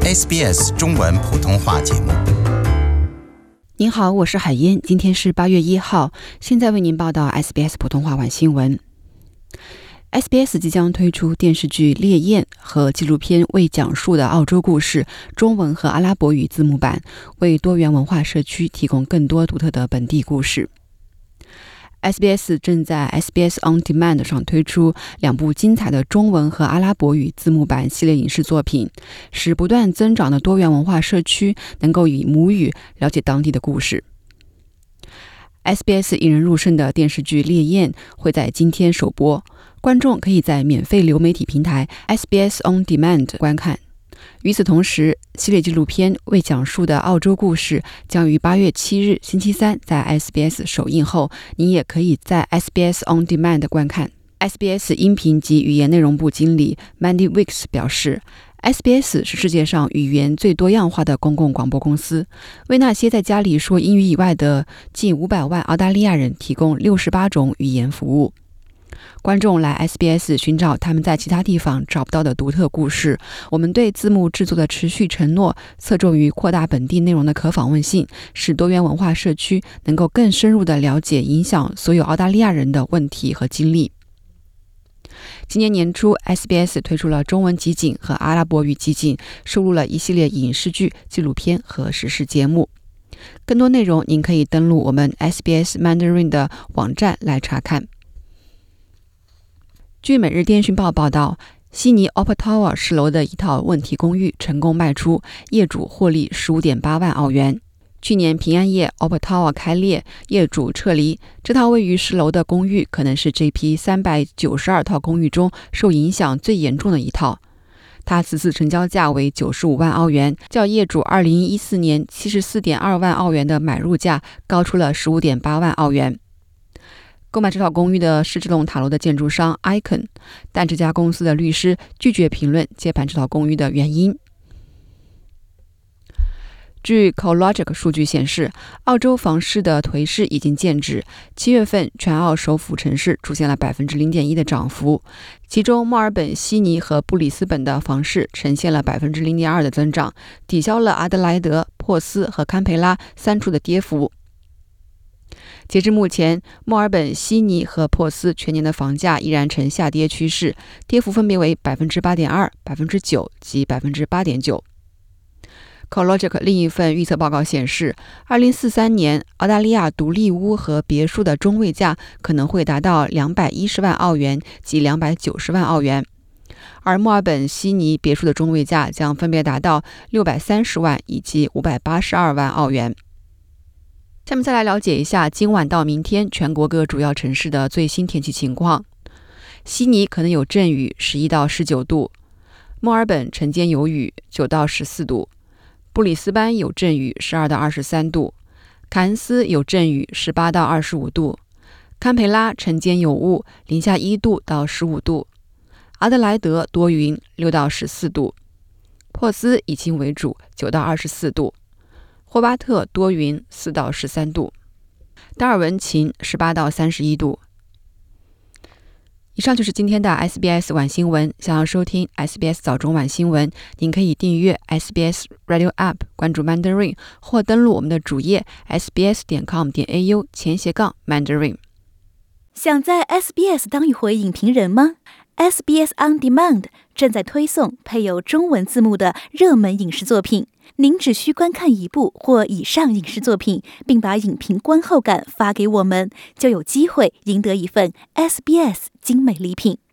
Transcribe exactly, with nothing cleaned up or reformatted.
S B S 中文普通话节目。 您好，我是海燕，今天是八月一号，现在为您报道 S B S 普通话晚新闻。S B S 即将推出电视剧《烈焰》和纪录片《未讲述的澳洲故事》中文和阿拉伯语字幕版，为多元文化社区提供更多独特的本地故事。S B S 正在 S B S On Demand 上推出两部精彩的中文和阿拉伯语字幕版系列影视作品，使不断增长的多元文化社区能够以母语了解当地的故事。S B S 引人入胜的电视剧《烈焰》会在今天首播，观众可以在免费流媒体平台 S B S On Demand 观看。与此同时，系列纪录片《未讲述的澳洲故事》将于八月七日星期三在 S B S 首映后，您也可以在 S B S On Demand 观看。S B S 音频及语言内容部经理 Mandy Wicks 表示， S B S 是世界上语言最多样化的公共广播公司，为那些在家里说英语以外的近五百万澳大利亚人提供六十八种语言服务。观众来 S B S 寻找他们在其他地方找不到的独特故事。我们对字幕制作的持续承诺侧重于扩大本地内容的可访问性，使多元文化社区能够更深入地了解影响所有澳大利亚人的问题和经历。今年年初 S B S 推出了中文集锦和阿拉伯语集锦，收录了一系列影视剧、纪录片和时事节目。更多内容您可以登录我们 S B S Mandarin 的网站来查看。据每日电讯报报道，悉尼 Opera Tower 十楼的一套问题公寓成功卖出，业主获利 十五点八万澳元。去年平安夜 Opera Tower 开裂，业主撤离，这套位于十楼的公寓可能是这批三百九十二套公寓中受影响最严重的一套。它此次成交价为九十五万澳元，较业主二零一四年 七十四点二万澳元的买入价高出了 十五点八万澳元。购买这套公寓的是这栋塔楼的建筑商 Icon， 但这家公司的律师拒绝评论接盘这套公寓的原因。据 CoreLogic 数据显示，澳洲房市的颓势已经见止，七月份全澳首府城市出现了 百分之零点一 的涨幅，其中墨尔本、悉尼和布里斯本的房市呈现了 百分之零点二 的增长，抵消了阿德莱德、珀斯和堪培拉三处的跌幅。截至目前，墨尔本、悉尼和珀斯全年的房价依然呈下跌趋势，跌幅分别为 百分之八点二、百分之九 及 百分之八点九。CoreLogic 另一份预测报告显示，二零四三年澳大利亚独立屋和别墅的中位价可能会达到两百一十万澳元及两百九十万澳元，而墨尔本、悉尼别墅的中位价将分别达到六百三十万以及五百八十二万澳元。下面再来了解一下今晚到明天全国各主要城市的最新天气情况。悉尼可能有阵雨，十一到十九度；墨尔本晨间有雨，九到十四度；布里斯班有阵雨，十二到二十三度；凯恩斯有阵雨，十八到二十五度；堪培拉晨间有雾，零下一度到十五度；阿德莱德多云，六到十四度；珀斯以晴为主，九到二十四度；霍巴特多云，四到十三度；达尔文晴，十八到三十一度。以上就是今天的 S B S 晚新闻。想要收听 S B S 早中晚新闻，您可以订阅 S B S Radio App， 关注 Mandarin， 或登录我们的主页 S B S 点 com 点 A U 前斜杠 Mandarin。 想在 S B S 当一回影评人吗？ S B S On Demand 正在推送配有中文字幕的热门影视作品，您只需观看一部或以上影视作品，并把影评观后感发给我们，就有机会赢得一份 S B S 精美礼品。